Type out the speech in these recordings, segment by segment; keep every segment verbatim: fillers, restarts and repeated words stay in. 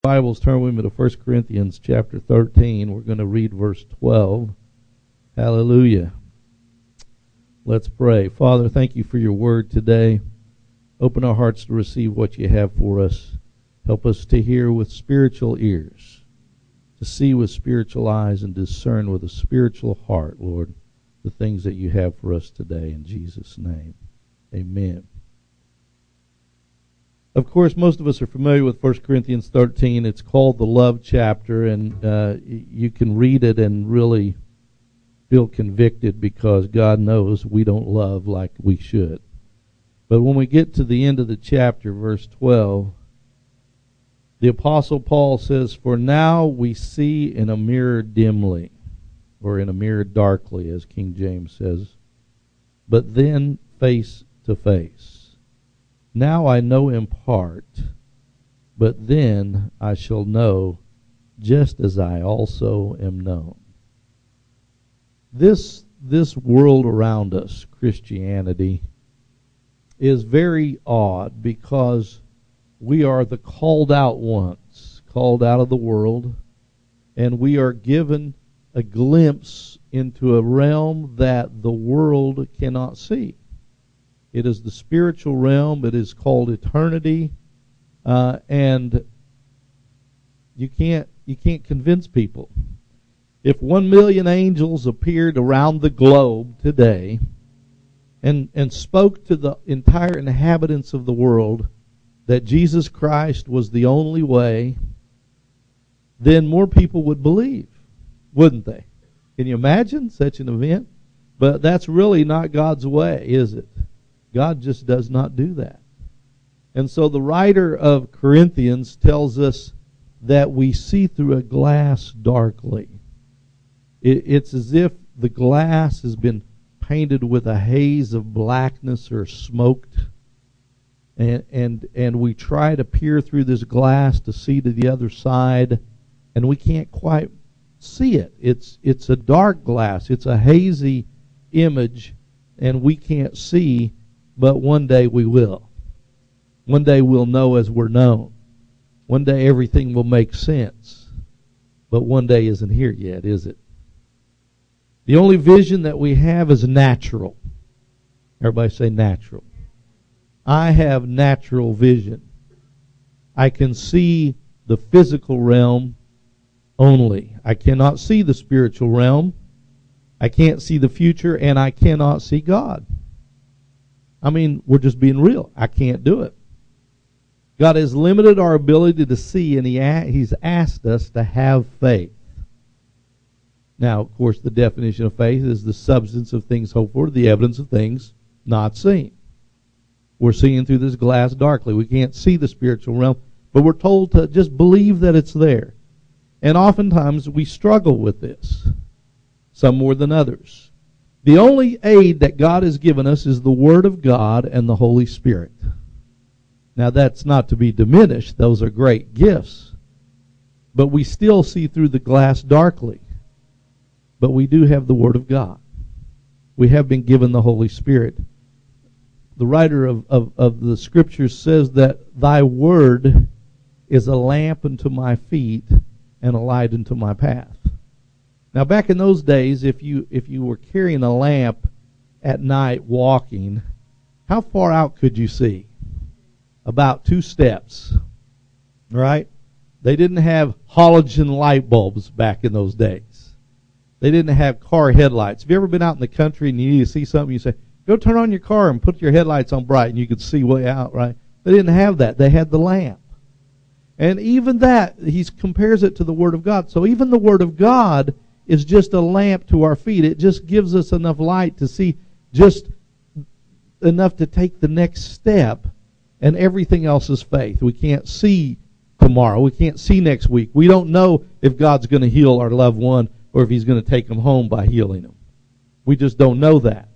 Bibles, turn with me to First Corinthians chapter thirteen. We're going to read verse twelve. Hallelujah. Let's pray. Father, thank you for your word today. Open our hearts to receive what you have for us. Help us to hear with spiritual ears, to see with spiritual eyes, and discern with a spiritual heart, Lord, the things that you have for us today. In Jesus' name, amen. Of course, most of us are familiar with First Corinthians thirteen. It's called the love chapter, and uh, you can read it and really feel convicted because God knows we don't love like we should. But when we get to the end of the chapter, verse twelve, the Apostle Paul says, "For now we see in a mirror dimly," or in a mirror darkly, as King James says, "but then face to face. Now I know in part, but then I shall know just as I also am known." This, this world around us, Christianity, is very odd because we are the called out ones, called out of the world, and we are given a glimpse into a realm that the world cannot see. It is the spiritual realm. It is called eternity, uh, and you can't you can't convince people. If one million angels appeared around the globe today and and spoke to the entire inhabitants of the world that Jesus Christ was the only way, then more people would believe, wouldn't they? Can you imagine such an event? But that's really not God's way, is it? God just does not do that. And so the writer of Corinthians tells us that we see through a glass darkly. It, it's as if the glass has been painted with a haze of blackness or smoked. And, and, and we try to peer through this glass to see to the other side, and we can't quite see it. It's, it's a dark glass. It's a hazy image, and we can't see. But one day we will. One day we'll know as we're known. One day everything will make sense. But one day isn't here yet, is it? The only vision that we have is natural. Everybody say natural. I have natural vision. I can see the physical realm only. I cannot see the spiritual realm. I can't see the future, and I cannot see God. I mean, we're just being real. I can't do it. God has limited our ability to see, and he He's asked us to have faith. Now, of course, the definition of faith is the substance of things hoped for, the evidence of things not seen. We're seeing through this glass darkly. We can't see the spiritual realm, but we're told to just believe that it's there. And oftentimes we struggle with this, some more than others. The only aid that God has given us is the Word of God and the Holy Spirit. Now, that's not to be diminished. Those are great gifts. But we still see through the glass darkly. But we do have the Word of God. We have been given the Holy Spirit. The writer of, of, of the Scriptures says that thy Word is a lamp unto my feet and a light unto my path. Now, back in those days, if you if you were carrying a lamp at night walking, how far out could you see? About two steps, right? They didn't have halogen light bulbs back in those days. They didn't have car headlights. Have you ever been out in the country and you need to see something? You say, go turn on your car and put your headlights on bright, and you could see way out, right? They didn't have that. They had the lamp. And even that, he compares it to the Word of God. So even the Word of God is just a lamp to our feet. It just gives us enough light to see just enough to take the next step, and everything else is faith. We can't see tomorrow. We can't see next week. We don't know if God's going to heal our loved one or if he's going to take them home by healing them. We just don't know that.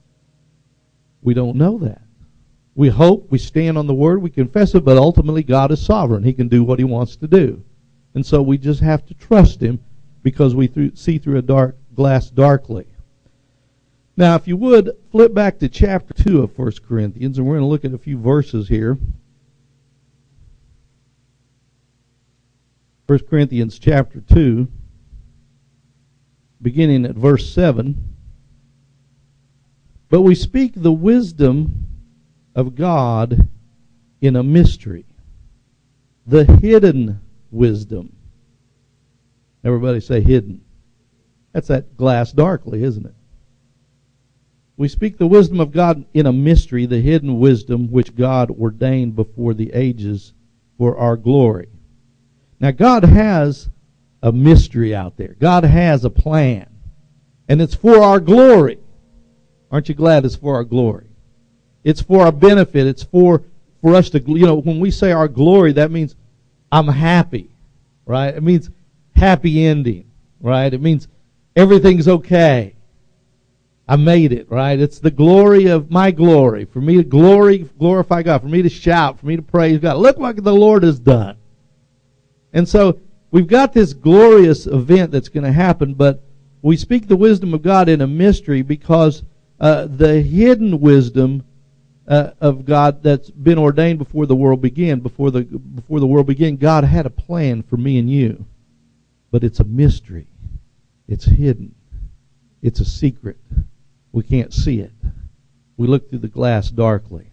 We don't know that. We hope, we stand on the Word, we confess it, but ultimately God is sovereign. He can do what he wants to do. And so we just have to trust him, because we through, see through a dark glass darkly. Now, if you would, flip back to chapter two of First Corinthians, and we're going to look at a few verses here. First Corinthians chapter two, beginning at verse seven. But we speak the wisdom of God in a mystery, the hidden wisdom. Everybody say hidden. That's that glass darkly, isn't it? We speak the wisdom of God in a mystery, the hidden wisdom which God ordained before the ages for our glory. Now, God has a mystery out there. God has a plan. And it's for our glory. Aren't you glad it's for our glory? It's for our benefit. It's for, for us to, you know, when we say our glory, that means I'm happy, right? It means happy ending, right? It means everything's okay. I made it, right? It's the glory of my glory. For me to glory, glorify God. For me to shout. For me to praise God. Look what the Lord has done. And so we've got this glorious event that's going to happen, but we speak the wisdom of God in a mystery because uh, the hidden wisdom uh, of God that's been ordained before the world began, before the before the world began, God had a plan for me and you. But it's a mystery. It's hidden. It's a secret. We can't see it. We look through the glass darkly.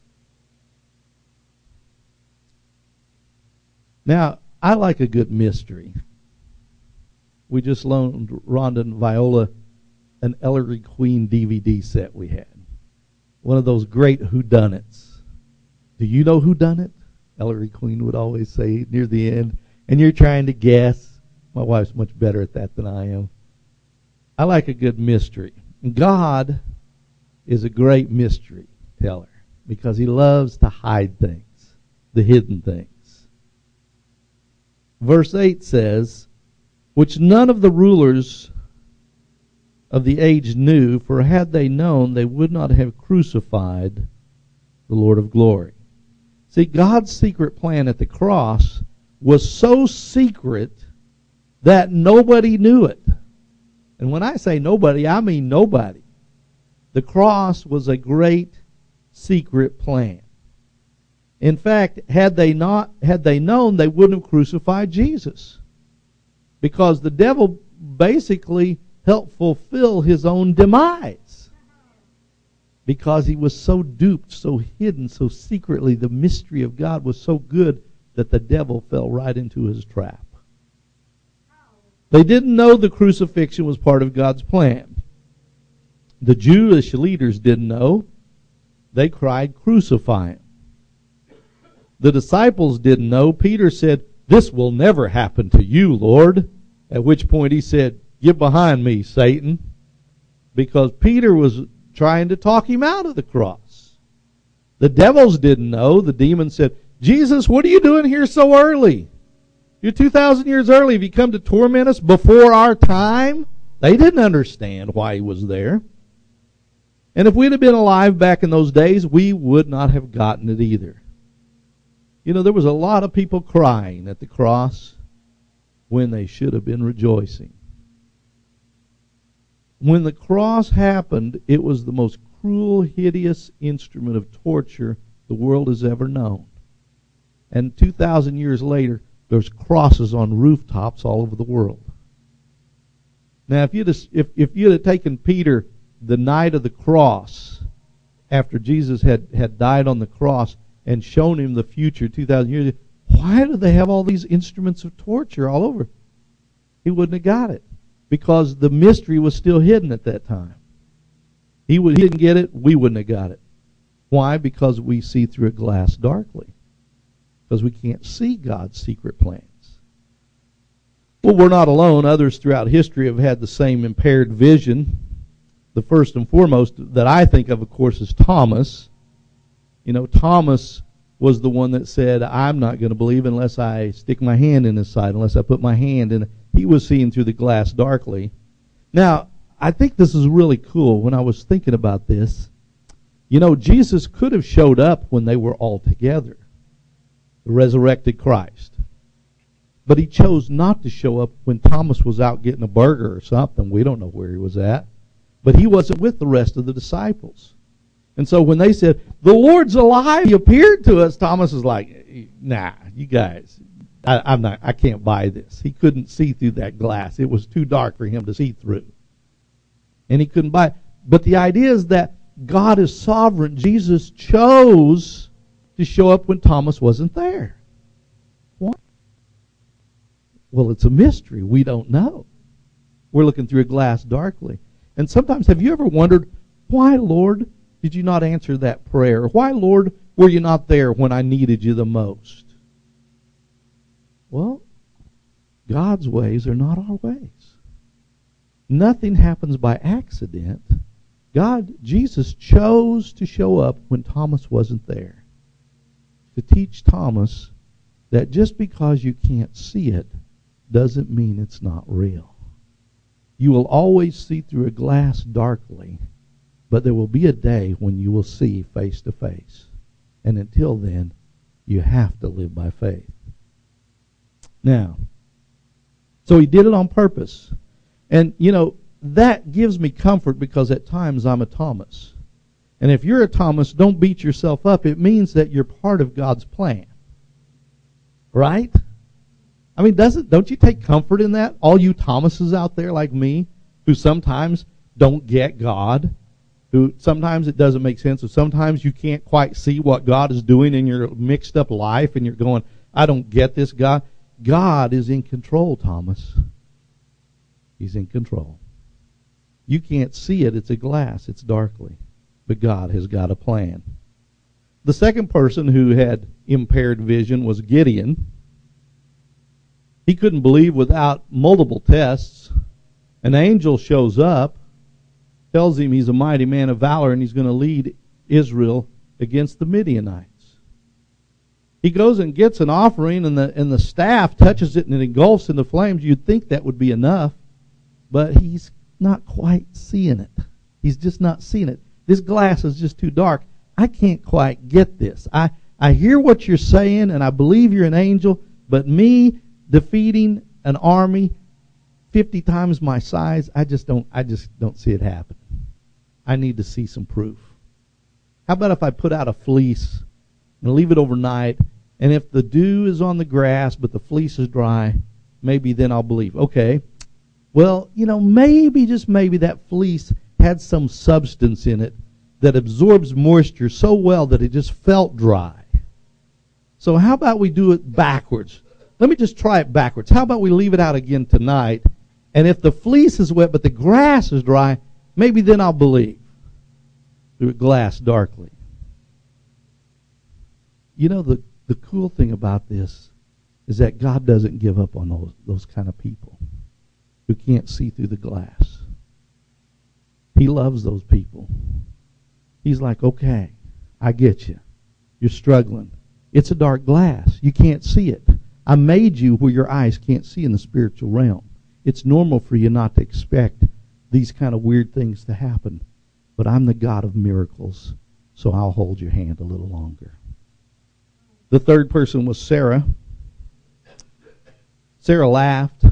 Now, I like a good mystery. We just loaned Rhonda and Viola an Ellery Queen D V D set we had. One of those great whodunits. Do you know who done it? Ellery Queen would always say near the end. And you're trying to guess. My wife's much better at that than I am. I like a good mystery. God is a great mystery teller because he loves to hide things, the hidden things. Verse eight says, which none of the rulers of the age knew, for had they known, they would not have crucified the Lord of glory. See, God's secret plan at the cross was so secret that nobody knew it. And when I say nobody, I mean nobody. The cross was a great secret plan. In fact, had they not, had they known, they wouldn't have crucified Jesus. Because the devil basically helped fulfill his own demise. Because he was so duped, so hidden, so secretly, the mystery of God was so good that the devil fell right into his trap. They didn't know the crucifixion was part of God's plan. The Jewish leaders didn't know. They cried, crucify him. The disciples didn't know. Peter said, this will never happen to you, Lord. At which point he said, get behind me, Satan. Because Peter was trying to talk him out of the cross. The devils didn't know. The demons said, Jesus, what are you doing here so early? You're two thousand years early. Have you come to torment us before our time? They didn't understand why he was there. And if we'd have been alive back in those days, we would not have gotten it either. You know, there was a lot of people crying at the cross when they should have been rejoicing. When the cross happened, it was the most cruel, hideous instrument of torture the world has ever known. And two thousand years later, there's crosses on rooftops all over the world. Now, if you'd have, if, if you'd have taken Peter the night of the cross, after Jesus had, had died on the cross, and shown him the future two thousand years ago, why do they have all these instruments of torture all over? He wouldn't have got it. Because the mystery was still hidden at that time. He, would, he didn't get it, we wouldn't have got it. Why? Because we see through a glass darkly. Because we can't see God's secret plans. Well, we're not alone. Others throughout history have had the same impaired vision. The first and foremost that I think of, of course, is Thomas. You know, Thomas was the one that said, I'm not going to believe unless I stick my hand in his side, unless I put my hand in. He was seeing through the glass darkly. Now, I think this is really cool when I was thinking about this. You know, Jesus could have showed up when they were all together, the resurrected Christ. But he chose not to show up when Thomas was out getting a burger or something. We don't know where he was at. But he wasn't with the rest of the disciples. And so when they said, the Lord's alive, he appeared to us, Thomas is like, nah, you guys, I, I'm not, I can't buy this. He couldn't see through that glass. It was too dark for him to see through. And he couldn't buy it. But the idea is that God is sovereign. Jesus chose to show up when Thomas wasn't there. Why? Well, it's a mystery. We don't know. We're looking through a glass darkly. And sometimes, have you ever wondered, why, Lord, did you not answer that prayer? Why, Lord, were you not there when I needed you the most? Well, God's ways are not our ways. Nothing happens by accident. God, Jesus chose to show up when Thomas wasn't there, to teach Thomas that just because you can't see it doesn't mean it's not real. You will always see through a glass darkly, but there will be a day when you will see face to face. And until then, you have to live by faith. Now, so he did it on purpose. And, you know, that gives me comfort because at times I'm a Thomas. And if you're a Thomas, don't beat yourself up. It means that you're part of God's plan. Right? I mean, doesn't don't you take comfort in that? All you Thomases out there like me, who sometimes don't get God, who sometimes it doesn't make sense, or sometimes you can't quite see what God is doing in your mixed up life, and you're going, I don't get this, God. God is in control, Thomas. He's in control. You can't see it. It's a glass. It's darkly. But God has got a plan. The second person who had impaired vision was Gideon. He couldn't believe without multiple tests. An angel shows up, tells him he's a mighty man of valor and he's going to lead Israel against the Midianites. He goes and gets an offering, and the and the staff touches it and it engulfs in the flames. You'd think that would be enough, but he's not quite seeing it. He's just not seeing it. This glass is just too dark. I can't quite get this. I, I hear what you're saying, and I believe you're an angel, but me defeating an army fifty times my size, I just don't I just don't see it happen. I need to see some proof. How about if I put out a fleece and leave it overnight, and if the dew is on the grass but the fleece is dry, maybe then I'll believe. Okay, well, you know, maybe, just maybe, that fleece had some substance in it that absorbs moisture so well that it just felt dry. So how about we do it backwards? Let me just try it backwards. How about we leave it out again tonight, and if the fleece is wet but the grass is dry, maybe then I'll believe. Through a glass darkly. You know, the, the cool thing about this is that God doesn't give up on those, those kind of people who can't see through the glass. He loves those people. He's like, okay, I get you. You're struggling. It's a dark glass. You can't see it. I made you where your eyes can't see in the spiritual realm. It's normal for you not to expect these kind of weird things to happen. But I'm the God of miracles, so I'll hold your hand a little longer. The third person was Sarah. Sarah laughed.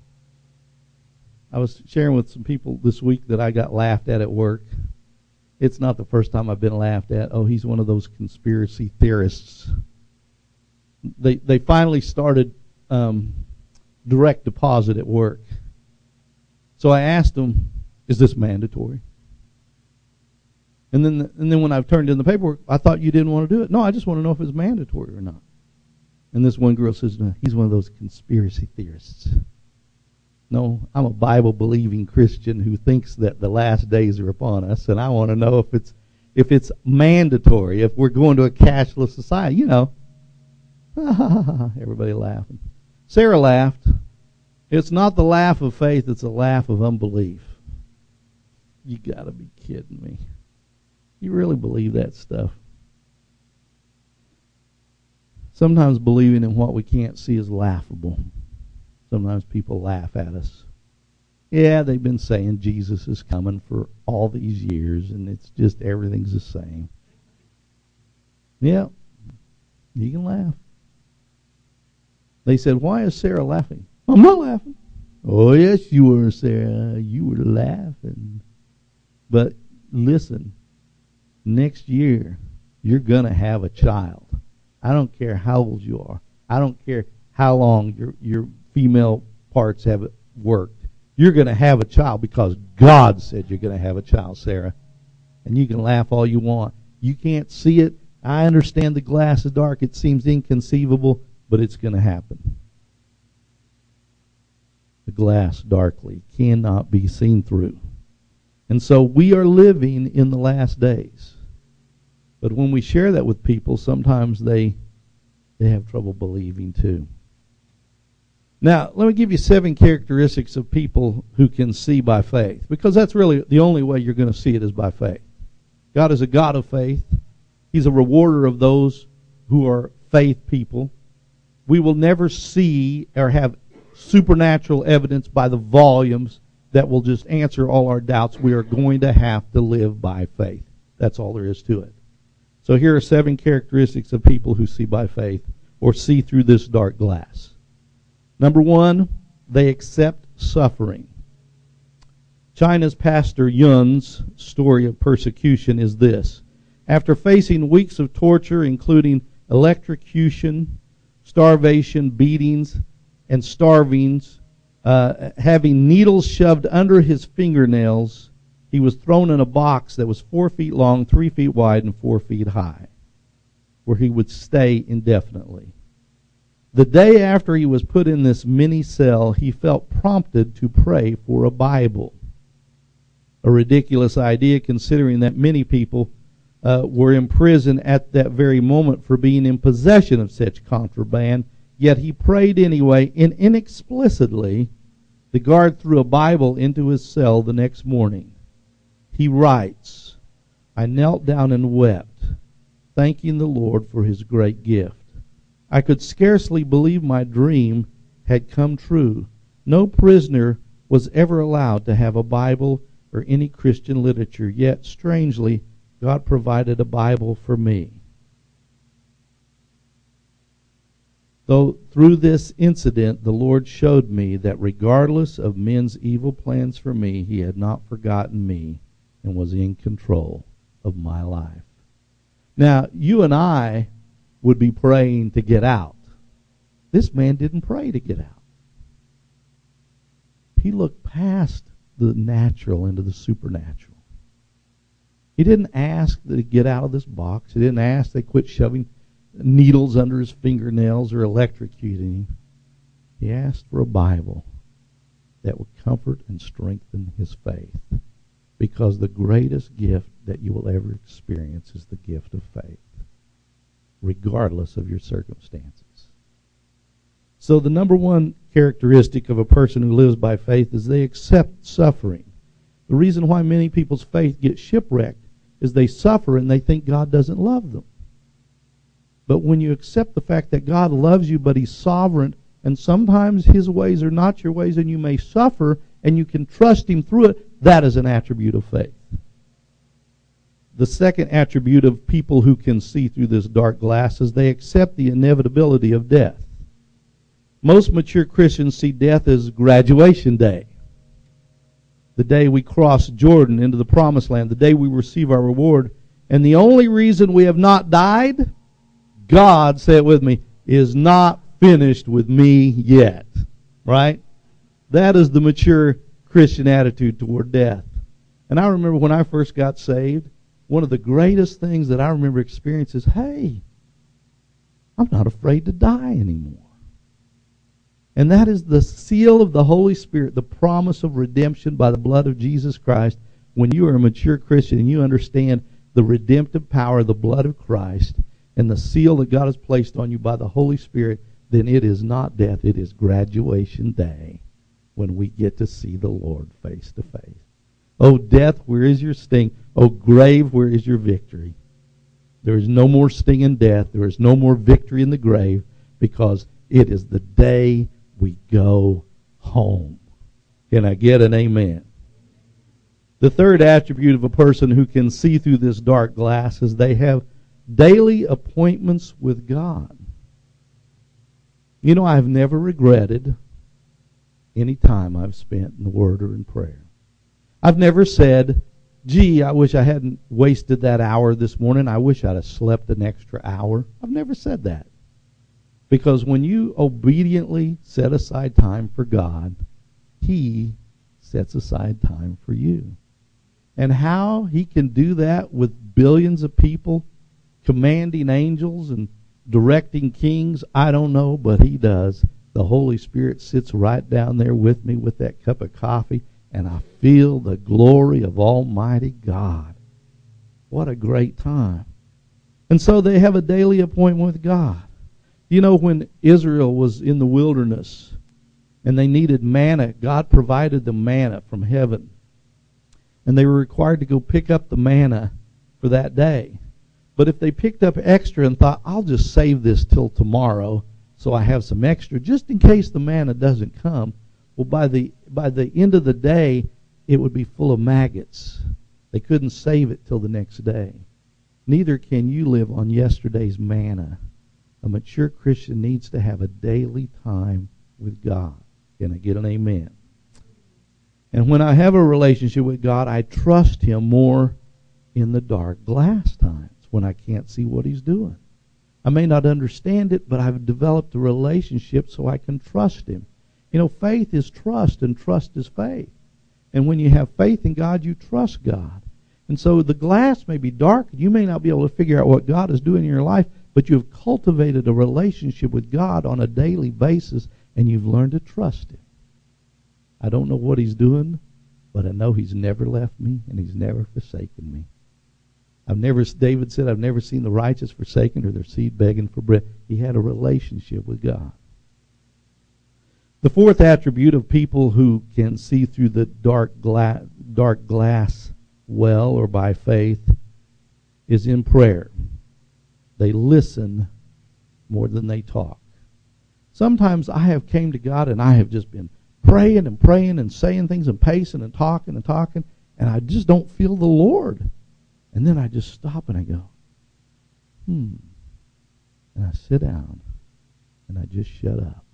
I was sharing with some people this week that I got laughed at at work. It's not the first time I've been laughed at. Oh, he's one of those conspiracy theorists. They they finally started um, direct deposit at work. So I asked them, is this mandatory? And then the, and then when I've turned in the paperwork, I thought you didn't want to do it. No, I just want to know if it's mandatory or not. And this one girl says, no, he's one of those conspiracy theorists. No, I'm a Bible-believing Christian who thinks that the last days are upon us, and I want to know if it's if it's mandatory, if we're going to a cashless society. You know, everybody laughing. Sarah laughed. It's not the laugh of faith; it's a laugh of unbelief. You got to be kidding me. You really believe that stuff? Sometimes believing in what we can't see is laughable. Sometimes people laugh at us. Yeah, they've been saying Jesus is coming for all these years, and it's just everything's the same. Yeah, you can laugh. They said, why is Sarah laughing? I'm not laughing. Oh, yes, you were, Sarah. You were laughing. But listen, next year, you're going to have a child. I don't care how old you are. I don't care how how long your your female parts have worked. You're going to have a child because God said you're going to have a child, Sarah. And you can laugh all you want. You can't see it. I understand the glass is dark. It seems inconceivable, but it's going to happen. The glass darkly cannot be seen through. And so we are living in the last days. But when we share that with people, sometimes they they have trouble believing too. Now, let me give you seven characteristics of people who can see by faith, because that's really the only way you're going to see it is by faith. God is a God of faith. He's a rewarder of those who are faith people. We will never see or have supernatural evidence by the volumes that will just answer all our doubts. We are going to have to live by faith. That's all there is to it. So here are seven characteristics of people who see by faith or see through this dark glass. Number one, they accept suffering. China's Pastor Yun's story of persecution is this. After facing weeks of torture, including electrocution, starvation, beatings, and starvings, uh, having needles shoved under his fingernails, he was thrown in a box that was four feet long, three feet wide, and four feet high, where he would stay indefinitely. The day after he was put in this mini cell, he felt prompted to pray for a Bible. A ridiculous idea, considering that many people uh, were in prison at that very moment for being in possession of such contraband. Yet he prayed anyway, and inexplicitly, the guard threw a Bible into his cell the next morning. He writes, "I knelt down and wept, thanking the Lord for his great gift. I could scarcely believe my dream had come true. No prisoner was ever allowed to have a Bible or any Christian literature, yet, strangely, God provided a Bible for me." Though through this incident the Lord showed me that regardless of men's evil plans for me, he had not forgotten me and was in control of my life. Now, you and I would be praying to get out. This man didn't pray to get out. He looked past the natural into the supernatural. He didn't ask to get out of this box. He didn't ask they quit shoving needles under his fingernails or electrocuting him. He asked for a Bible that would comfort and strengthen his faith, because the greatest gift that you will ever experience is the gift of faith, regardless of your circumstances. So the number one characteristic of a person who lives by faith is they accept suffering. The reason why many people's faith gets shipwrecked is they suffer and they think God doesn't love them. But when you accept the fact that God loves you, but he's sovereign, and sometimes his ways are not your ways, and you may suffer, and you can trust him through it, that is an attribute of faith. The second attribute of people who can see through this dark glass is they accept the inevitability of death. Most mature Christians see death as graduation day. The day we cross Jordan into the promised land, the day we receive our reward. And the only reason we have not died, God, say it with me, is not finished with me yet. Right? That is the mature Christian attitude toward death. And I remember when I first got saved, one of the greatest things that I remember experiencing is, hey, I'm not afraid to die anymore. And that is the seal of the Holy Spirit, the promise of redemption by the blood of Jesus Christ. When you are a mature Christian and you understand the redemptive power of the blood of Christ and the seal that God has placed on you by the Holy Spirit, then it is not death, it is graduation day when we get to see the Lord face to face. O death, where is your sting? O grave, where is your victory? There is no more sting in death. There is no more victory in the grave, because it is the day we go home. Can I get an amen? The third attribute of a person who can see through this dark glass is they have daily appointments with God. You know, I've never regretted any time I've spent in the Word or in prayer. I've never said, gee, I wish I hadn't wasted that hour this morning. I wish I'd have slept an extra hour. I've never said that. Because when you obediently set aside time for God, He sets aside time for you. And how He can do that with billions of people, commanding angels and directing kings, I don't know, but He does. The Holy Spirit sits right down there with me with that cup of coffee, and I feel the glory of Almighty God. What a great time. And so they have a daily appointment with God. You know, when Israel was in the wilderness and they needed manna, God provided them manna from heaven. And they were required to go pick up the manna for that day. But if they picked up extra and thought, I'll just save this till tomorrow so I have some extra, just in case the manna doesn't come, well, by the by the end of the day, it would be full of maggots. They couldn't save it till the next day. Neither can you live on yesterday's manna. A mature Christian needs to have a daily time with God. Can I get an amen? And when I have a relationship with God, I trust Him more in the dark glass times when I can't see what He's doing. I may not understand it, but I've developed a relationship so I can trust Him. You know, faith is trust, and trust is faith. And when you have faith in God, you trust God. And so the glass may be dark, and you may not be able to figure out what God is doing in your life, but you have cultivated a relationship with God on a daily basis, and you've learned to trust Him. I don't know what He's doing, but I know He's never left me, and He's never forsaken me. I've never, David said, I've never seen the righteous forsaken or their seed begging for bread. He had a relationship with God. The fourth attribute of people who can see through the dark glass, dark glass well or by faith is in prayer. They listen more than they talk. Sometimes I have came to God and I have just been praying and praying and saying things and pacing and talking and talking, and I just don't feel the Lord. And then I just stop and I go, hmm. And I sit down and I just shut up.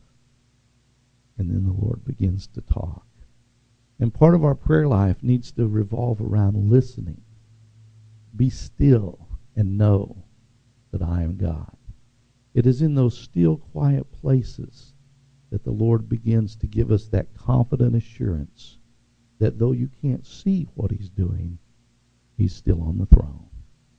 And then the Lord begins to talk. And part of our prayer life needs to revolve around listening. Be still and know that I am God. It is in those still, quiet places that the Lord begins to give us that confident assurance that though you can't see what He's doing, He's still on the throne.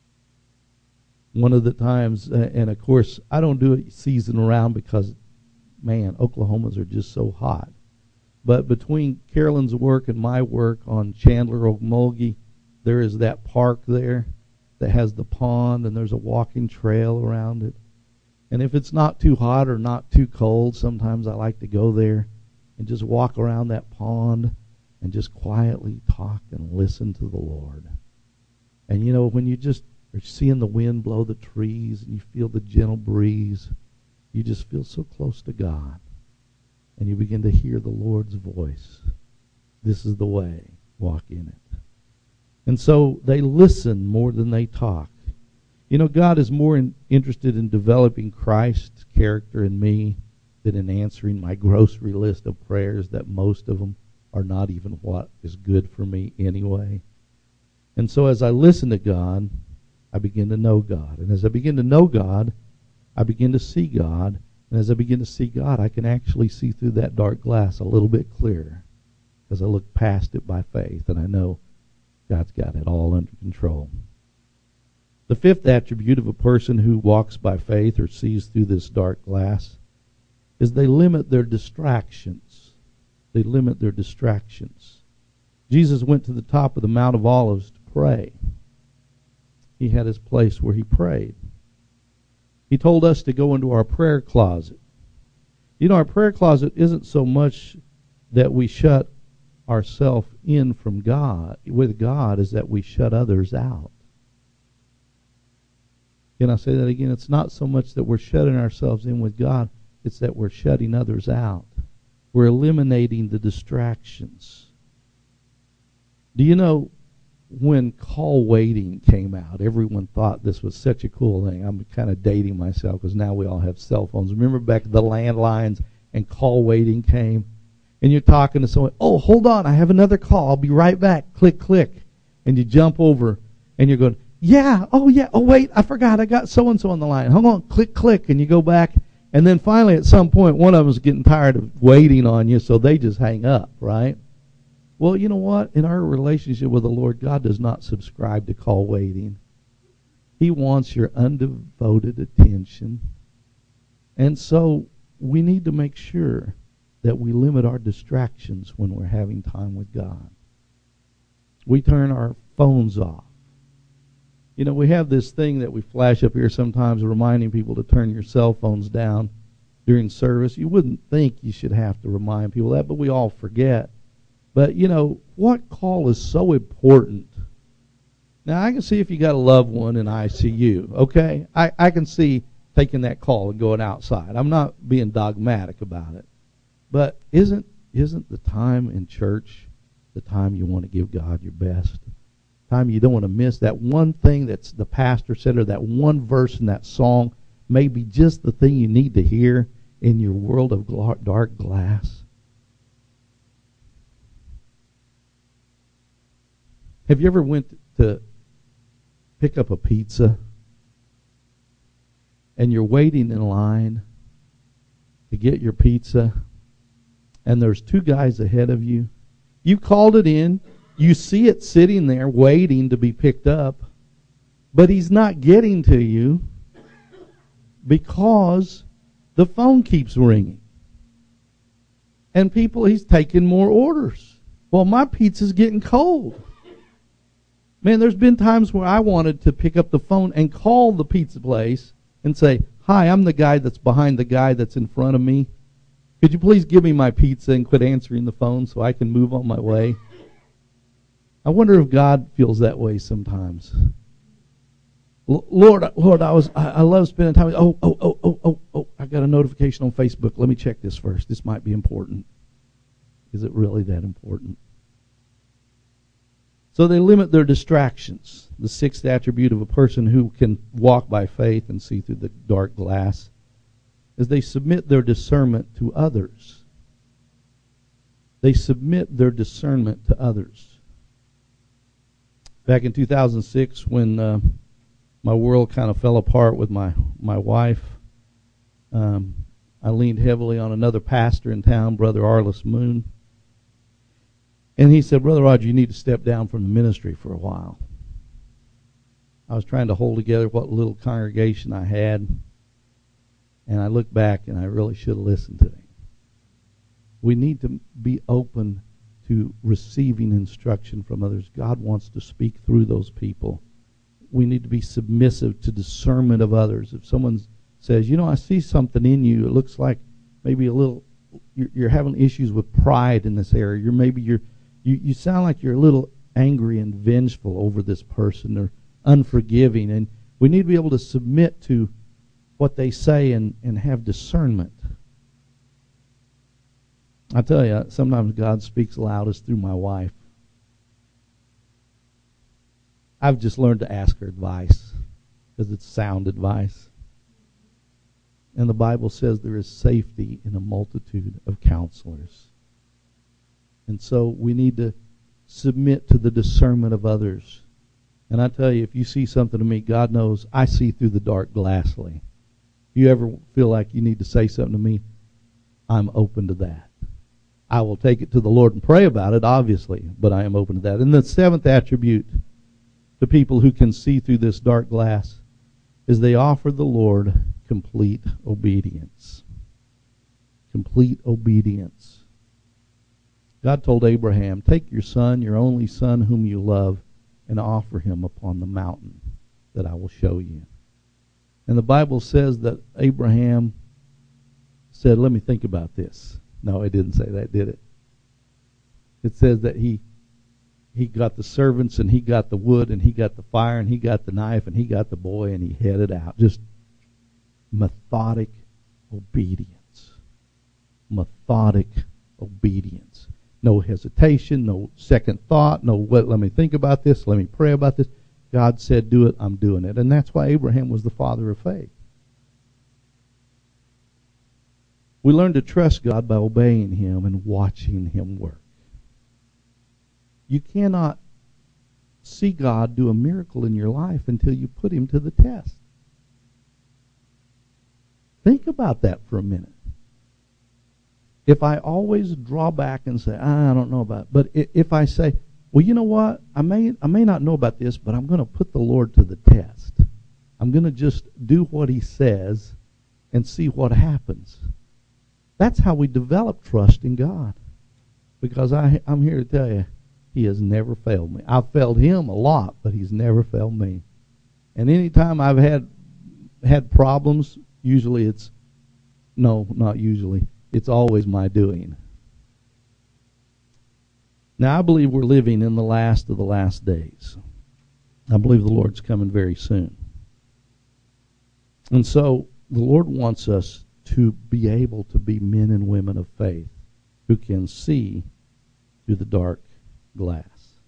One of the times, uh, and of course, I don't do it season around because, man, Oklahomans are just so hot. But between Carolyn's work and my work on Chandler Okmulgee, there is that park there that has the pond, and there's a walking trail around it. And if it's not too hot or not too cold, sometimes I like to go there and just walk around that pond and just quietly talk and listen to the Lord. And you know, when you just are seeing the wind blow the trees and you feel the gentle breeze, you just feel so close to God. And you begin to hear the Lord's voice. This is the way. Walk in it. And so they listen more than they talk. You know, God is more in, interested in developing Christ's character in me than in answering my grocery list of prayers that most of them are not even what is good for me anyway. And so as I listen to God, I begin to know God. And as I begin to know God, I begin to see God. And as I begin to see God, I can actually see through that dark glass a little bit clearer as I look past it by faith, and I know God's got it all under control. The fifth attribute of a person who walks by faith or sees through this dark glass is they limit their distractions. They limit their distractions. Jesus went to the top of the Mount of Olives to pray. He had his place where he prayed. He told us to go into our prayer closet. You know, our prayer closet isn't so much that we shut ourselves in from God, with God, as that we shut others out. Can I say that again? It's not so much that we're shutting ourselves in with God, it's that we're shutting others out. We're eliminating the distractions. Do you know, when call waiting came out, everyone thought this was such a cool thing. I'm kind of dating myself because now we all have cell phones. Remember back the landlines and call waiting came? And you're talking to someone, oh, hold on, I have another call. I'll be right back. Click, click. And you jump over and you're going, yeah, oh, yeah, oh, wait, I forgot. I got so-and-so on the line. Hold on, click, click. And you go back And then finally, at some point, one of them is getting tired of waiting on you, so they just hang up, right? Well, you know what? In our relationship with the Lord, God does not subscribe to call waiting. He wants your undevoted attention. And so we need to make sure that we limit our distractions when we're having time with God. We turn our phones off. You know, we have this thing that we flash up here sometimes reminding people to turn your cell phones down during service. You wouldn't think you should have to remind people that, but we all forget. But, you know, what call is so important? Now, I can see if you got a loved one in I C U, okay? I, I can see taking that call and going outside. I'm not being dogmatic about it. But isn't isn't the time in church the time you want to give God your best? Time you don't want to miss that one thing that's the pastor said, or that one verse in that song may be just the thing you need to hear in your world of dark glass. Have you ever went to pick up a pizza and you're waiting in line to get your pizza and there's two guys ahead of you? You called it in. You see it sitting there waiting to be picked up, but he's not getting to you because the phone keeps ringing. And people, he's taking more orders. Well, my pizza's getting cold. Man, there's been times where I wanted to pick up the phone and call the pizza place and say, "Hi, I'm the guy that's behind the guy that's in front of me. Could you please give me my pizza and quit answering the phone so I can move on my way?" I wonder if God feels that way sometimes. Lord, Lord, I was I love spending time with, oh, oh, oh, oh, oh, oh, I got a notification on Facebook. Let me check this first. This might be important. Is it really that important? So they limit their distractions. The sixth attribute of a person who can walk by faith and see through the dark glass is they submit their discernment to others. They submit their discernment to others. Back in two thousand six, when uh, my world kind of fell apart with my, my wife, um, I leaned heavily on another pastor in town, Brother Arliss Moon. And he said, "Brother Roger, you need to step down from the ministry for a while." I was trying to hold together what little congregation I had, and I looked back and I really should have listened to him. We need to be open to receiving instruction from others. God wants to speak through those people. We need to be submissive to discernment of others. If someone says, "You know, I see something in you. It looks like maybe a little, you're, you're having issues with pride in this area. You're maybe you're, you, you sound like you're a little angry and vengeful over this person or unforgiving." And we need to be able to submit to what they say and, and have discernment. I tell you, sometimes God speaks loudest through my wife. I've just learned to ask her advice because it's sound advice. And the Bible says there is safety in a multitude of counselors. And so we need to submit to the discernment of others. And I tell you, if you see something to me, God knows I see through the dark glassly. If you ever feel like you need to say something to me, I'm open to that. I will take it to the Lord and pray about it, obviously, but I am open to that. And the seventh attribute to people who can see through this dark glass is they offer the Lord complete obedience. Complete obedience. God told Abraham, "Take your son, your only son whom you love, and offer him upon the mountain that I will show you." And the Bible says that Abraham said, "Let me think about this." No, it didn't say that, did it? It says that he he got the servants and he got the wood and he got the fire and he got the knife and he got the boy and he headed out. Just methodic obedience. Methodic obedience. No hesitation, no second thought, no what, let me think about this, let me pray about this. God said, "Do it," I'm doing it. And that's why Abraham was the father of faith. We learn to trust God by obeying him and watching him work. You cannot see God do a miracle in your life until you put him to the test. Think about that for a minute. If I always draw back and say, ah, I don't know about it, but if I say, well, you know what, I may I may not know about this, but I'm going to put the Lord to the test. I'm going to just do what he says and see what happens. That's how we develop trust in God. Because I, I'm here to tell you, he has never failed me. I've failed him a lot, but he's never failed me. And anytime I've had had problems, usually it's, no, not usually, it's always my doing. Now, I believe we're living in the last of the last days. I believe the Lord's coming very soon. And so the Lord wants us to be able to be men and women of faith who can see through the dark glass.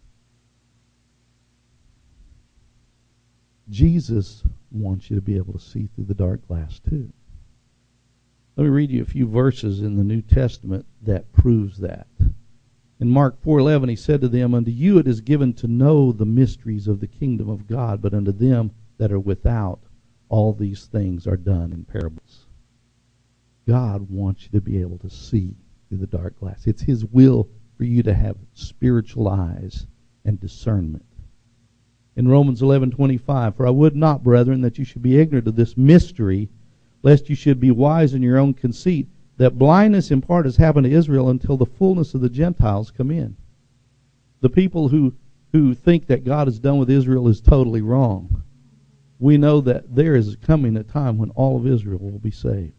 Jesus wants you to be able to see through the dark glass too. Let me read you a few verses in the New Testament that proves that. In Mark four eleven, he said to them, Unto you it is given to know the mysteries of the kingdom of God, but unto them that are without, all these things are done in parables. God wants you to be able to see through the dark glass. It's his will for you to have spiritual eyes and discernment. In Romans eleven twenty-five, For I would not, brethren, that you should be ignorant of this mystery, lest you should be wise in your own conceit, that blindness in part has happened to Israel until the fullness of the Gentiles come in. The people who, who think that God is done with Israel is totally wrong. We know that there is coming a time when all of Israel will be saved.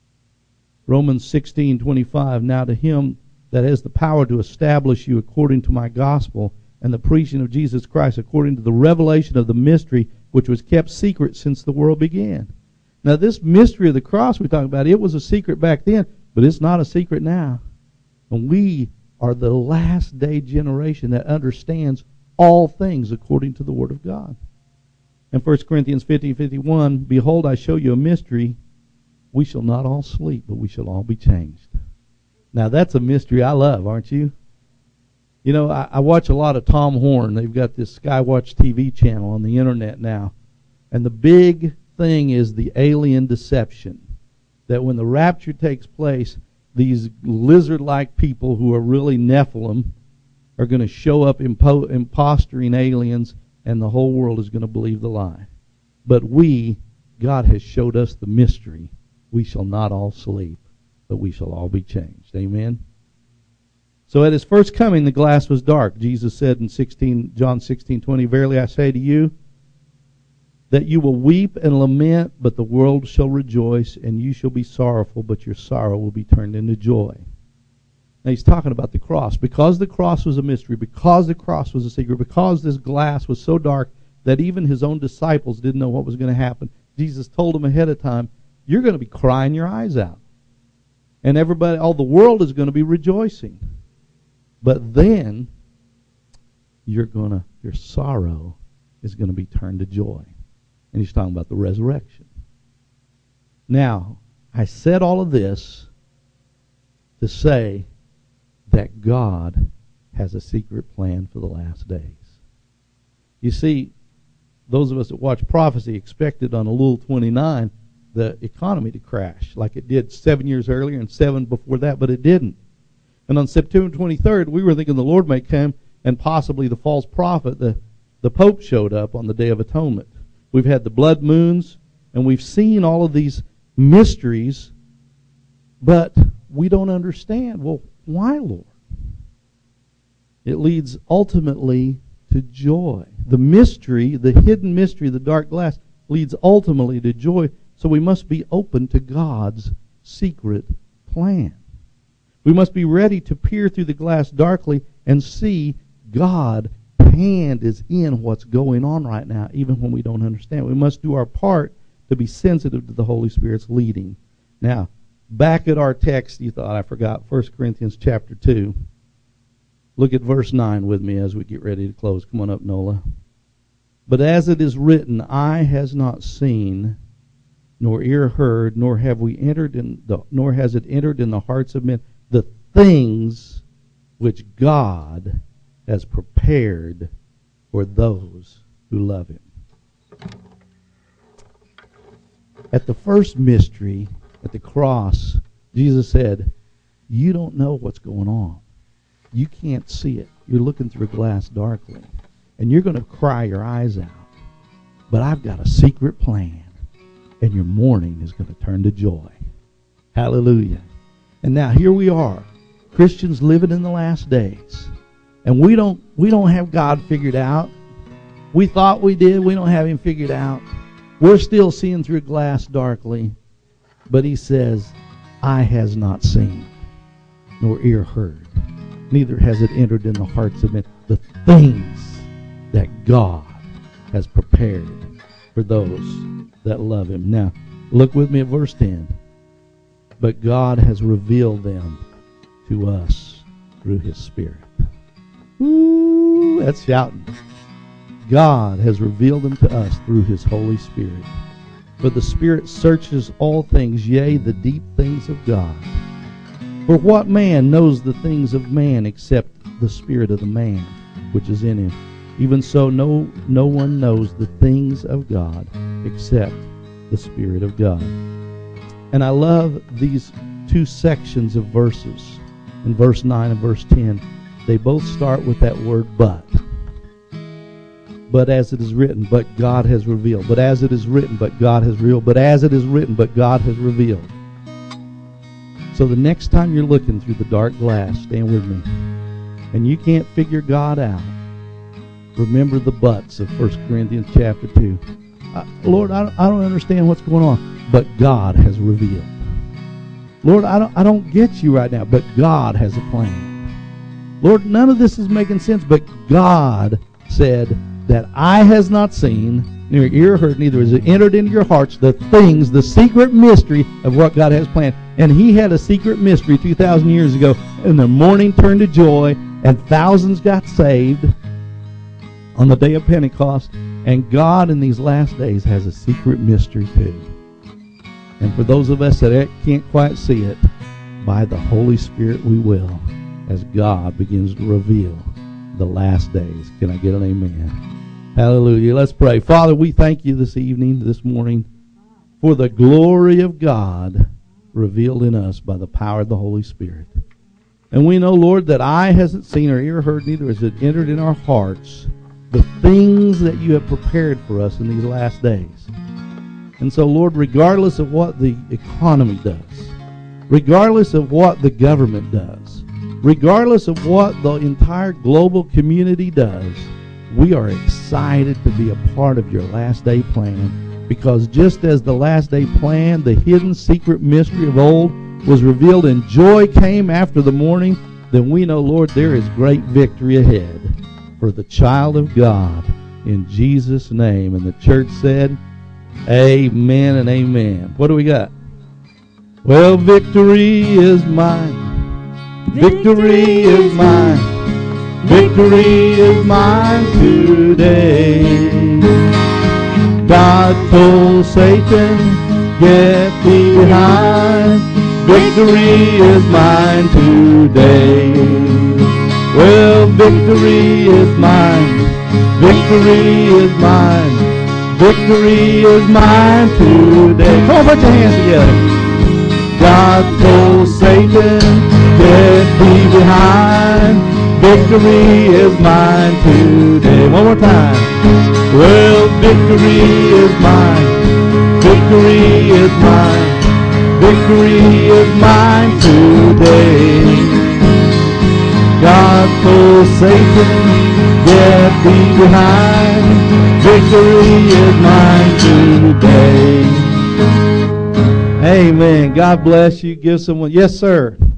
Romans sixteen twenty-five, Now to him that has the power to establish you according to my gospel and the preaching of Jesus Christ according to the revelation of the mystery which was kept secret since the world began. Now this mystery of the cross we're talking about, it was a secret back then, but it's not a secret now. And we are the last day generation that understands all things according to the Word of God. In First Corinthians fifteen fifty-one, Behold, I show you a mystery. We shall not all sleep, but we shall all be changed. Now that's a mystery I love, aren't you? You know, I, I watch a lot of Tom Horn. They've got this Skywatch T V channel on the internet now. And the big thing is the alien deception. That when the rapture takes place, these lizard-like people who are really Nephilim are going to show up impo- impostering aliens, and the whole world is going to believe the lie. But we, God has showed us the mystery. We shall not all sleep, but we shall all be changed. Amen? So at his first coming, the glass was dark. Jesus said in sixteen, John sixteen twenty, Verily I say to you, that you will weep and lament, but the world shall rejoice, and you shall be sorrowful, but your sorrow will be turned into joy. Now he's talking about the cross. Because the cross was a mystery, because the cross was a secret, because this glass was so dark that even his own disciples didn't know what was going to happen, Jesus told them ahead of time, you're going to be crying your eyes out. And everybody, all the world is going to be rejoicing. But then, you're going to, your sorrow is going to be turned to joy. And he's talking about the resurrection. Now, I said all of this to say that God has a secret plan for the last days. You see, those of us that watch prophecy expected on Elul twenty-nine the economy to crash like it did seven years earlier and seven before that, but it didn't. And on September twenty-third, we were thinking the Lord may come and possibly the false prophet, the, the Pope, showed up on the Day of Atonement. We've had the blood moons, and we've seen all of these mysteries, but we don't understand. Well, why, Lord? It leads ultimately to joy. The mystery, the hidden mystery, the dark glass, leads ultimately to joy, so we must be open to God's secret plan. We must be ready to peer through the glass darkly and see God's hand is in what's going on right now, even when we don't understand. We must do our part to be sensitive to the Holy Spirit's leading. Now, back at our text, you thought I forgot, First Corinthians chapter two. Look at verse nine with me as we get ready to close. Come on up, Nola. But as it is written, eye has not seen, nor ear heard, nor have we entered in the, nor has it entered in the hearts of men, the things which God has prepared for those who love him. At the first mystery, at the cross, Jesus said, you don't know what's going on. You can't see it. You're looking through a glass darkly. And you're going to cry your eyes out. But I've got a secret plan. And your mourning is going to turn to joy. Hallelujah. And now here we are, Christians living in the last days. And we don't we don't have God figured out. We thought we did. We don't have him figured out. We're still seeing through glass darkly. But he says, eye has not seen, nor ear heard, neither has it entered in the hearts of men, the things that God has prepared for those that love him. Now, look with me at verse ten. But God has revealed them to us through his Spirit. Ooh, that's shouting. God has revealed them to us through his Holy Spirit. For the Spirit searches all things, yea, the deep things of God. For what man knows the things of man except the spirit of the man which is in him? Even so, no, no one knows the things of God except the Spirit of God. And I love these two sections of verses. In verse nine and verse ten, they both start with that word but. But as it is written, but God has revealed. But as it is written, but God has revealed. But as it is written, but God has revealed. So the next time you're looking through the dark glass, stand with me, and you can't figure God out, remember the buts of First Corinthians chapter two. Uh, Lord, I don't, I don't understand what's going on, but God has revealed. Lord, I don't, I don't get you right now, but God has a plan. Lord, none of this is making sense, but God said that eye has not seen, neither ear heard, neither has it entered into your hearts the things, the secret mystery of what God has planned. And he had a secret mystery two thousand years ago, and the morning turned to joy, and thousands got saved on the day of Pentecost. And God in these last days has a secret mystery too. And for those of us that can't quite see it, by the Holy Spirit we will, as God begins to reveal the last days. Can I get an amen? Hallelujah. Let's pray. Father, we thank you this evening, this morning, for the glory of God revealed in us by the power of the Holy Spirit. And we know, Lord, that eye hasn't seen or ear heard, neither has it entered in our hearts the things that you have prepared for us in these last days. And so, Lord, regardless of what the economy does, regardless of what the government does, regardless of what the entire global community does, we are excited to be a part of your last day plan, because just as the last day plan, the hidden secret mystery of old, was revealed and joy came after the morning, then we know, Lord, there is great victory ahead for the child of God in Jesus' name. And the church said, amen and amen. What do we got? Well, victory is mine. Victory is mine. Victory is mine today. God told Satan, get thee behind. Victory is mine today. Well, victory is mine. Victory is mine. Victory is mine today. Come on, put your hands together. God told Satan, get thee behind. Victory is mine today. One more time. Well, victory is mine. Victory is mine. Victory is mine today. God told Satan, get thee behind. Victory is mine today. Amen. God bless you. Give someone. Yes, sir.